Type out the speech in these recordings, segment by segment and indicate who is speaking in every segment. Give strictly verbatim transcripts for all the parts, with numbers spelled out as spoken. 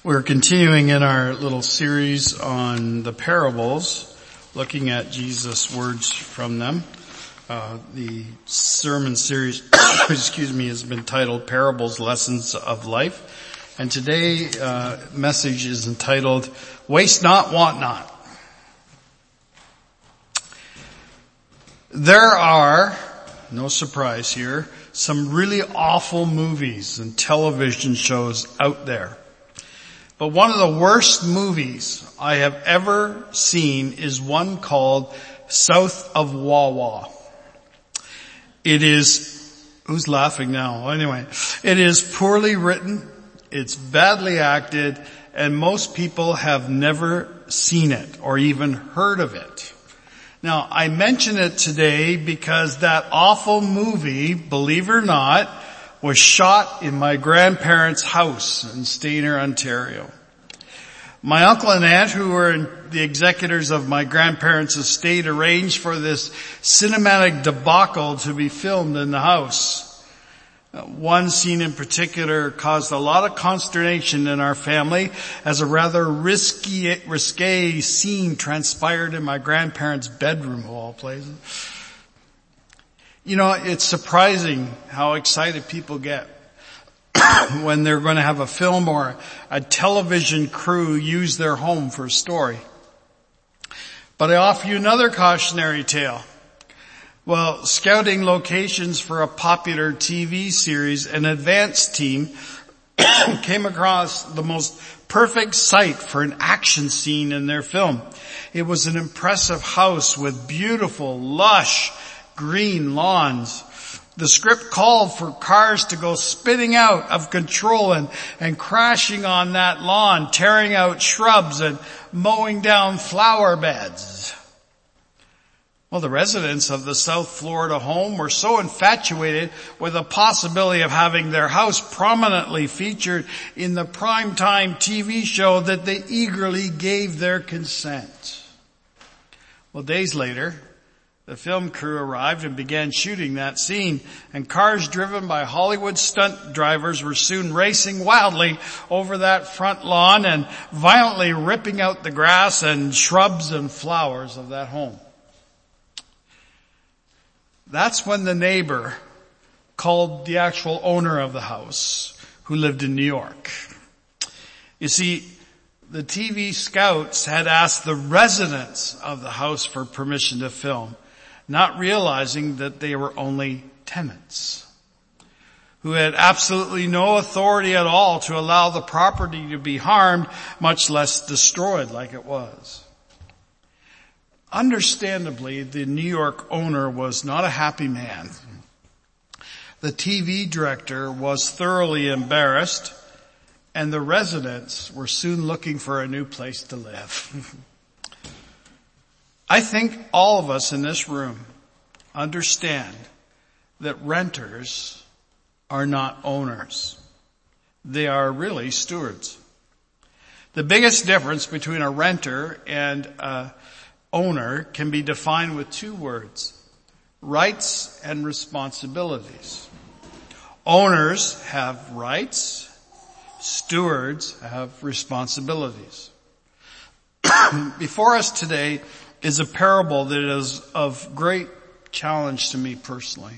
Speaker 1: We're continuing in our little series on the parables, looking at Jesus' words from them. Uh, the sermon series, excuse me, has been titled Parables, Lessons of Life. And today's uh, message is entitled, Waste Not, Want Not. There are, no surprise here, some really awful movies and television shows out there. But one of the worst movies I have ever seen is one called South of Wawa. It is, who's laughing now? Anyway, it is poorly written, it's badly acted, and most people have never seen it or even heard of it. Now, I mention it today because that awful movie, believe it or not, was shot in my grandparents' house in Stayner, Ontario. My uncle and aunt, who were the executors of my grandparents' estate, arranged for this cinematic debacle to be filmed in the house. One scene in particular caused a lot of consternation in our family as a rather risky, risque scene transpired in my grandparents' bedroom, of all places. You know, it's surprising how excited people get when they're going to have a film or a television crew use their home for a story. But I offer you another cautionary tale. Well, scouting locations for a popular T V series, an advanced team came across the most perfect site for an action scene in their film. It was an impressive house with beautiful, lush, green lawns. The script called for cars to go spinning out of control and, and crashing on that lawn, tearing out shrubs and mowing down flower beds. Well, the residents of the South Florida home were so infatuated with the possibility of having their house prominently featured in the primetime T V show that they eagerly gave their consent. Well, days later, the film crew arrived and began shooting that scene, and cars driven by Hollywood stunt drivers were soon racing wildly over that front lawn and violently ripping out the grass and shrubs and flowers of that home. That's when the neighbor called the actual owner of the house, who lived in New York. You see, the T V scouts had asked the residents of the house for permission to film, not realizing that they were only tenants who had absolutely no authority at all to allow the property to be harmed, much less destroyed like it was. Understandably, the New York owner was not a happy man. The T V director was thoroughly embarrassed, and the residents were soon looking for a new place to live. I think all of us in this room understand that renters are not owners. They are really stewards. The biggest difference between a renter and an owner can be defined with two words: rights and responsibilities. Owners have rights, stewards have responsibilities. Before us today is a parable that is of great challenge to me personally.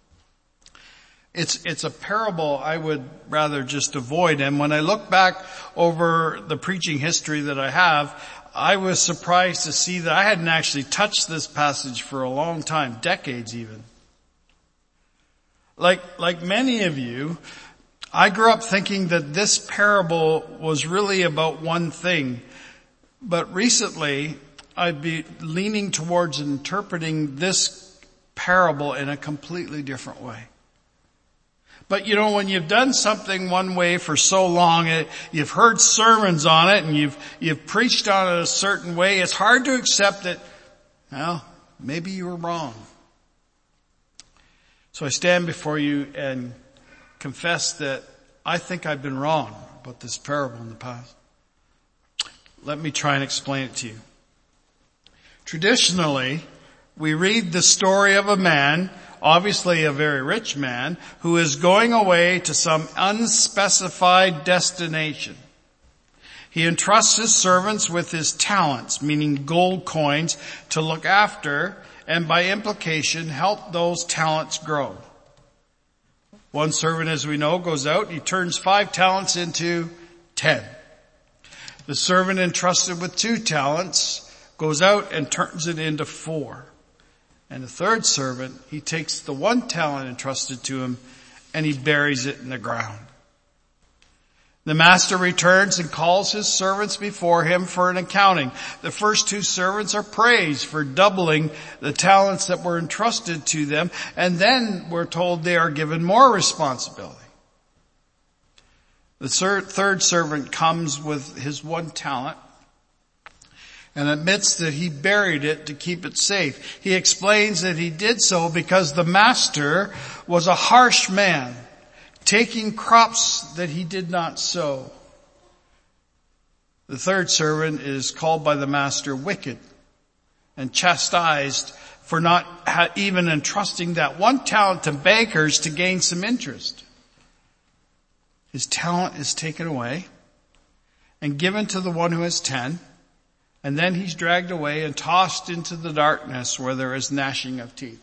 Speaker 1: It's, it's a parable I would rather just avoid. And when I look back over the preaching history that I have, I was surprised to see that I hadn't actually touched this passage for a long time, decades even. Like, like many of you, I grew up thinking that this parable was really about one thing. But recently, I'd be leaning towards interpreting this parable in a completely different way. But you know, when you've done something one way for so long, it, you've heard sermons on it and you've, you've preached on it a certain way, it's hard to accept that, well, maybe you were wrong. So I stand before you and confess that I think I've been wrong about this parable in the past. Let me try and explain it to you. Traditionally, we read the story of a man, obviously a very rich man, who is going away to some unspecified destination. He entrusts his servants with his talents, meaning gold coins, to look after and by implication help those talents grow. One servant, as we know, goes out, he turns five talents into ten. The servant entrusted with two talents goes out and turns it into four. And the third servant, he takes the one talent entrusted to him and he buries it in the ground. The master returns and calls his servants before him for an accounting. The first two servants are praised for doubling the talents that were entrusted to them, and then we're told they are given more responsibility. The third servant comes with his one talent and admits that he buried it to keep it safe. He explains that he did so because the master was a harsh man, taking crops that he did not sow. The third servant is called by the master wicked and chastised for not even entrusting that one talent to bankers to gain some interest. His talent is taken away and given to the one who has ten, and then he's dragged away and tossed into the darkness where there is gnashing of teeth.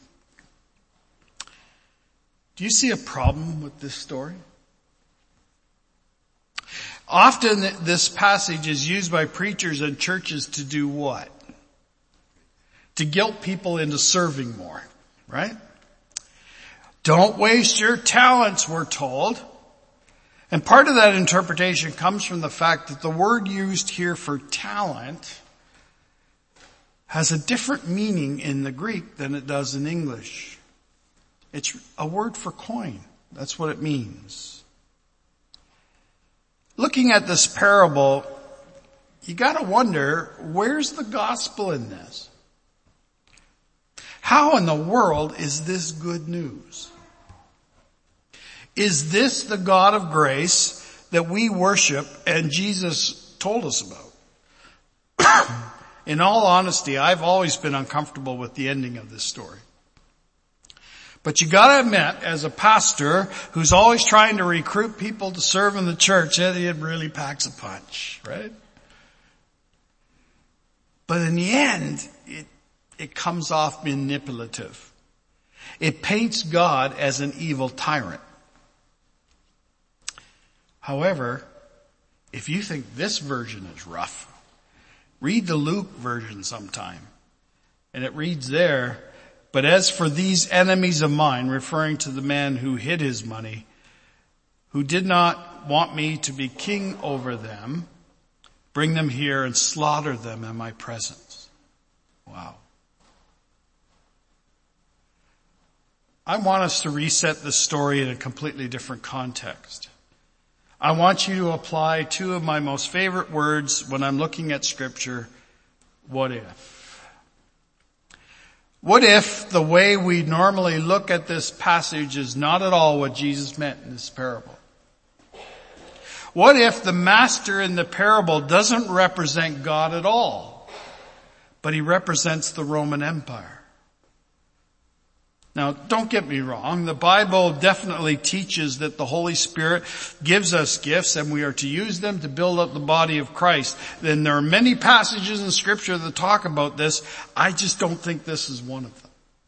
Speaker 1: Do you see a problem with this story? Often this passage is used by preachers and churches to do what? To guilt people into serving more, right? Don't waste your talents, we're told. And part of that interpretation comes from the fact that the word used here for talent has a different meaning in the Greek than it does in English. It's a word for coin. That's what it means. Looking at this parable, you gotta wonder, where's the gospel in this? How in the world is this good news? Is this the God of grace that we worship and Jesus told us about? In all honesty, I've always been uncomfortable with the ending of this story. But you gotta admit, as a pastor who's always trying to recruit people to serve in the church, it really packs a punch, right? But in the end, it, it comes off manipulative. It paints God as an evil tyrant. However, if you think this version is rough, read the Luke version sometime. And it reads there, "But as for these enemies of mine," referring to the man who hid his money, "who did not want me to be king over them, bring them here and slaughter them in my presence." Wow. I want us to reset this story in a completely different context. I want you to apply two of my most favorite words when I'm looking at Scripture. What if? What if the way we normally look at this passage is not at all what Jesus meant in this parable? What if the master in the parable doesn't represent God at all, but he represents the Roman Empire? Now, don't get me wrong. The Bible definitely teaches that the Holy Spirit gives us gifts and we are to use them to build up the body of Christ. Then there are many passages in Scripture that talk about this. I just don't think this is one of them.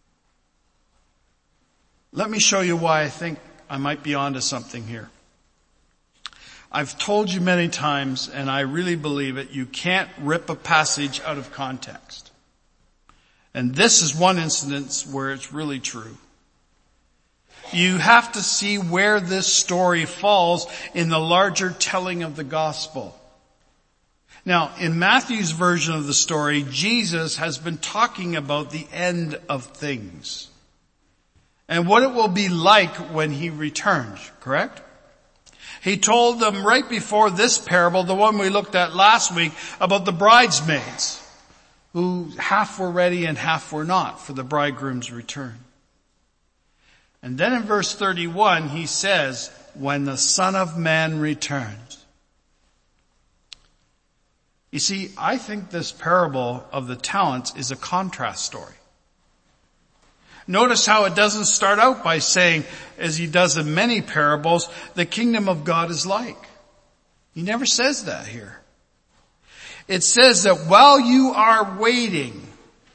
Speaker 1: Let me show you why I think I might be onto something here. I've told you many times, and I really believe it, you can't rip a passage out of context. And this is one instance where it's really true. You have to see where this story falls in the larger telling of the gospel. Now, in Matthew's version of the story, Jesus has been talking about the end of things and what it will be like when he returns, correct? He told them right before this parable, the one we looked at last week, about the bridesmaids, who half were ready and half were not for the bridegroom's return. And then in verse thirty-one, he says, when the Son of Man returns. You see, I think this parable of the talents is a contrast story. Notice how it doesn't start out by saying, as he does in many parables, the kingdom of God is like. He never says that here. It says that while you are waiting,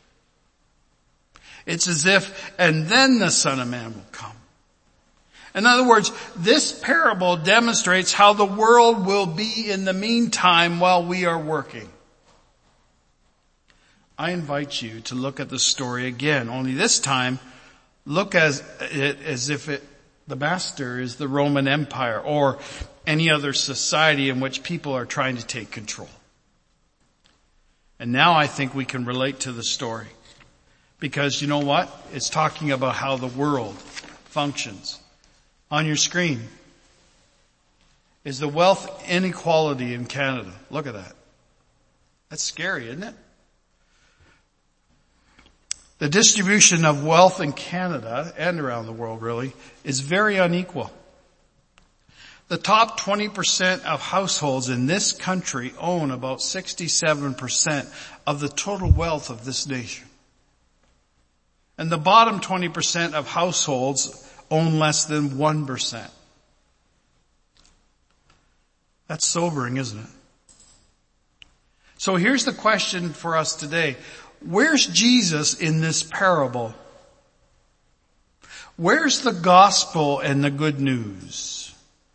Speaker 1: it's as if, and then the Son of Man will come. In other words, this parable demonstrates how the world will be in the meantime while we are working. I invite you to look at the story again, only this time look as it as if it, the master is the Roman Empire or any other society in which people are trying to take control. And now I think we can relate to the story. Because you know what? It's talking about how the world functions. On your screen is the wealth inequality in Canada. Look at that. That's scary, isn't it? The distribution of wealth in Canada and around the world really is very unequal. The top twenty percent of households in this country own about sixty-seven percent of the total wealth of this nation. And the bottom twenty percent of households own less than one percent. That's sobering, isn't it? So here's the question for us today. Where's Jesus in this parable? Where's the gospel and the good news?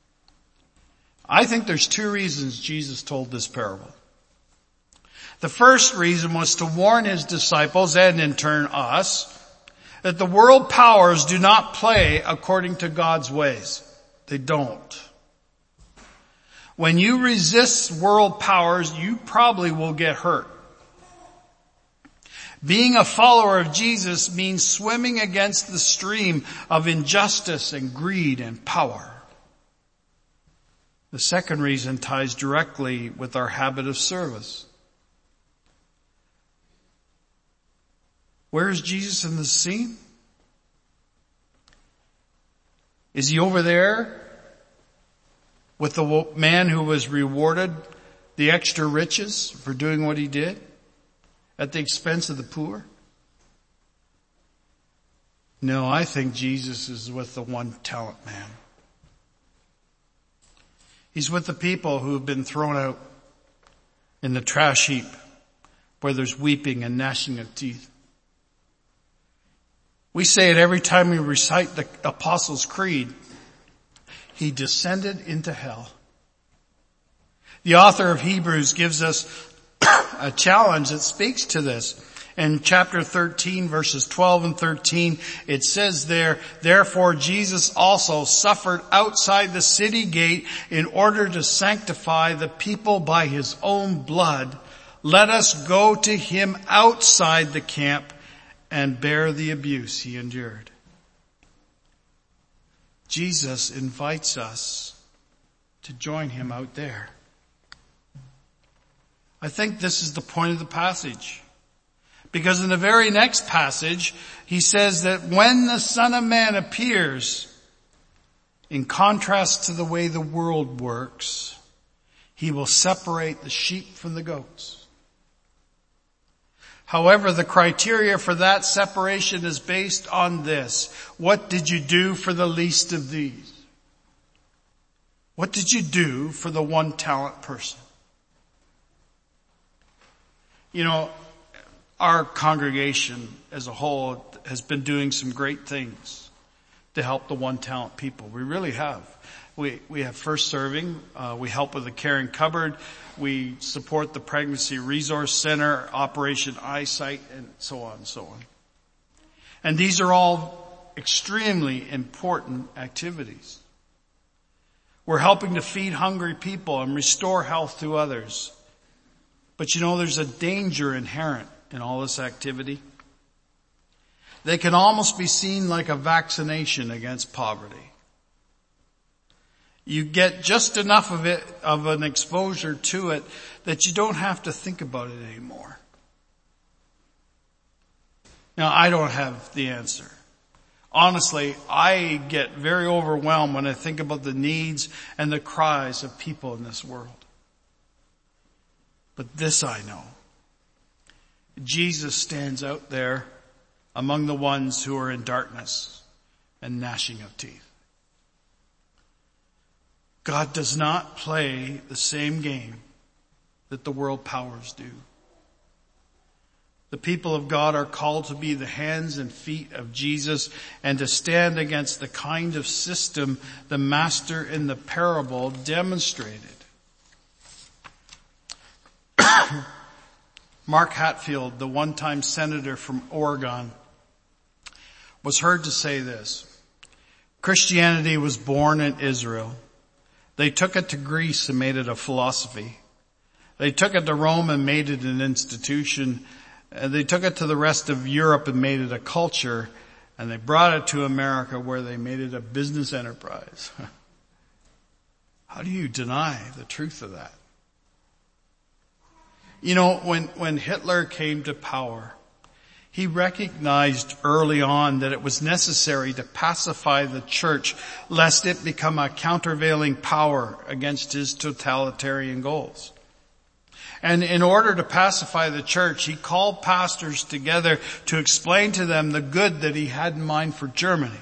Speaker 1: I think there's two reasons Jesus told this parable. The first reason was to warn his disciples and in turn us that the world powers do not play according to God's ways. They don't. When you resist world powers, you probably will get hurt. Being a follower of Jesus means swimming against the stream of injustice and greed and power. The second reason ties directly with our habit of service. Where is Jesus in the scene? Is he over there with the man who was rewarded the extra riches for doing what he did at the expense of the poor? No, I think Jesus is with the one talent man. He's with the people who have been thrown out in the trash heap where there's weeping and gnashing of teeth. We say it every time we recite the Apostles' Creed. He descended into hell. The author of Hebrews gives us a challenge that speaks to this. In chapter thirteen, verses twelve and thirteen, it says there, therefore Jesus also suffered outside the city gate in order to sanctify the people by his own blood. Let us go to him outside the camp and bear the abuse he endured. Jesus invites us to join him out there. I think this is the point of the passage. Because in the very next passage, he says that when the Son of Man appears, in contrast to the way the world works, he will separate the sheep from the goats. However, the criteria for that separation is based on this. What did you do for the least of these? What did you do for the one talent person? You know, our congregation as a whole has been doing some great things to help the one talent people. We really have. We, we have First Serving. Uh, we help with the Caring Cupboard. We support the Pregnancy Resource Center, Operation Eyesight, and so on and so on. And these are all extremely important activities. We're helping to feed hungry people and restore health to others. But you know, there's a danger inherent in all this activity. They can almost be seen like a vaccination against poverty. You get just enough of it, of an exposure to it, that you don't have to think about it anymore. Now, I don't have the answer. Honestly, I get very overwhelmed when I think about the needs and the cries of people in this world. But this I know. Jesus stands out there among the ones who are in darkness and gnashing of teeth. God does not play the same game that the world powers do. The people of God are called to be the hands and feet of Jesus and to stand against the kind of system the master in the parable demonstrated. Mark Hatfield, the one-time senator from Oregon, was heard to say this: Christianity was born in Israel. They took it to Greece and made it a philosophy. They took it to Rome and made it an institution. And they took it to the rest of Europe and made it a culture. And they brought it to America where they made it a business enterprise. How do you deny the truth of that? You know, when, when Hitler came to power, he recognized early on that it was necessary to pacify the church lest it become a countervailing power against his totalitarian goals. And in order to pacify the church, he called pastors together to explain to them the good that he had in mind for Germany.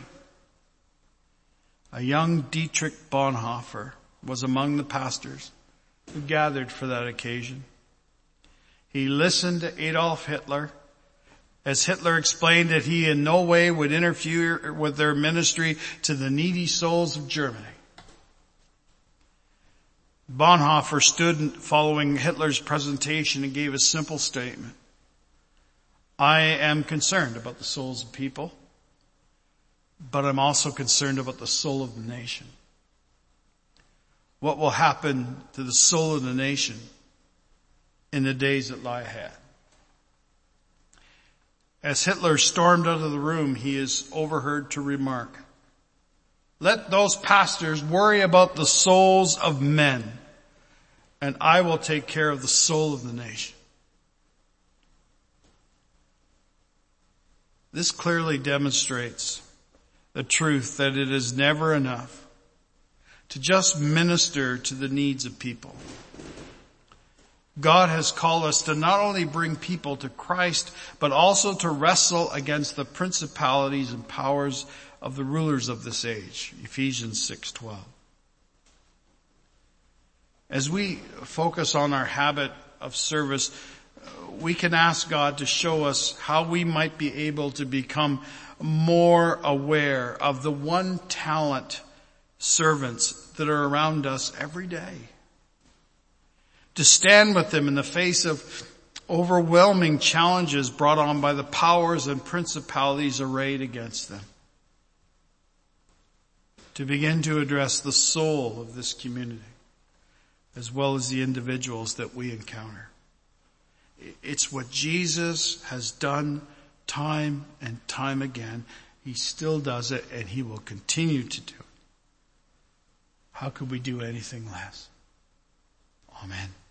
Speaker 1: A young Dietrich Bonhoeffer was among the pastors who gathered for that occasion. He listened to Adolf Hitler as Hitler explained that he in no way would interfere with their ministry to the needy souls of Germany. Bonhoeffer stood following Hitler's presentation and gave a simple statement: I am concerned about the souls of people, but I'm also concerned about the soul of the nation. What will happen to the soul of the nation in the days that lie ahead? As Hitler stormed out of the room, he is overheard to remark, let those pastors worry about the souls of men, and I will take care of the soul of the nation. This clearly demonstrates the truth that it is never enough to just minister to the needs of people. God has called us to not only bring people to Christ, but also to wrestle against the principalities and powers of the rulers of this age. Ephesians six twelve. As we focus on our habit of service, we can ask God to show us how we might be able to become more aware of the one talent servants that are around us every day. To stand with them in the face of overwhelming challenges brought on by the powers and principalities arrayed against them. To begin to address the soul of this community, as well as the individuals that we encounter. It's what Jesus has done time and time again. He still does it, and he will continue to do it. How could we do anything less? Amen.